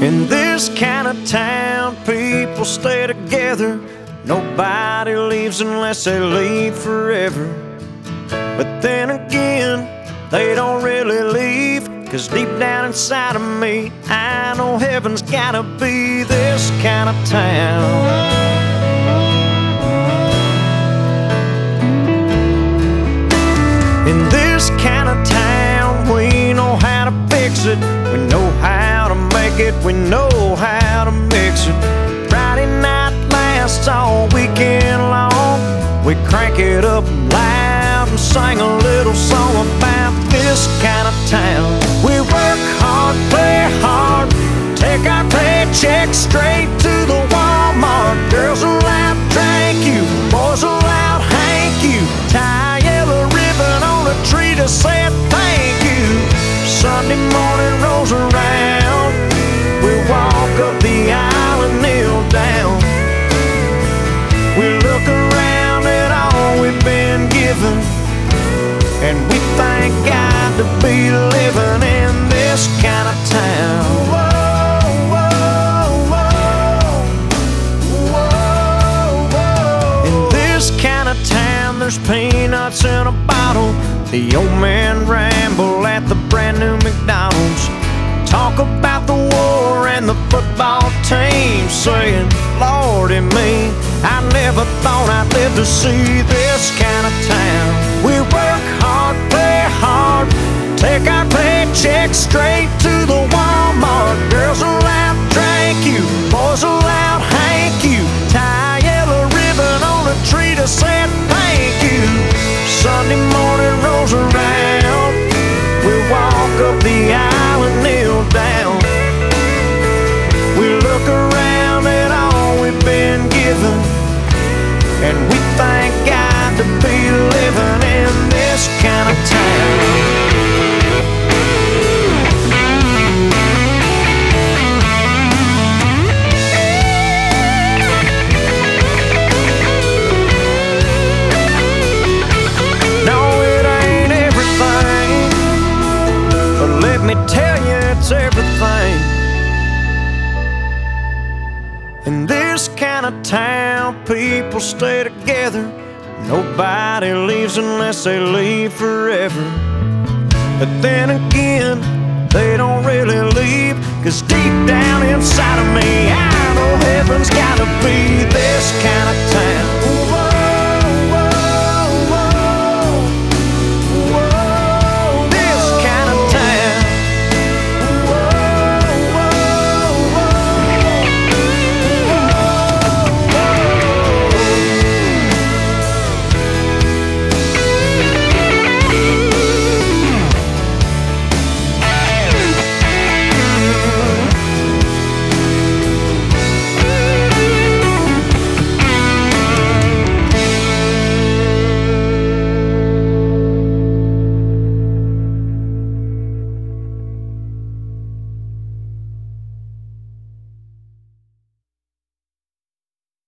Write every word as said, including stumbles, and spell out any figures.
In this kind of town, people stay together. Nobody leaves unless they leave forever. But then again, they don't really leave, 'cause deep down inside of me, I know heaven's gotta be this kind of town. In this kind of town, we know how to fix it. We know how to make it. We know how to mix it. Friday night lasts all weekend long. We crank it up loud and sing a little song about this kind of town. We work hard, play hard, take our paychecks straight to the Walmart. Girls allowed thank you, boys allowed hank you. Tie a yellow ribbon on a tree to say thank you. Sunday morning rolls around, we walk up the aisle and kneel down. We look around at all we've been given, and we thank God to be living in this kind of town. Whoa, whoa, whoa, whoa, whoa. In this kind of town, there's peanuts in a bottle. The old man ramble at the brand new McDonald's. Talk about the war and the football team, saying, Lordy me, I never thought I'd live to see this kind of town. We work hard, play hard, take our paychecks straight to the Walmart. Girls allowed thank you, boys allowed hank you. Tie a yellow ribbon on a tree to say thank you. Sunday morning rolls around, we walk up the aisle and kneel down. We look around at all we've been given, and we thank God to be living in this kind of town. No, it ain't everything, but let me tell you it's everything. In this kind of town, people stay together. Nobody leaves unless they leave forever. But then again, they don't really leave, 'cause deep down inside of me, I know heaven's gotta be this kind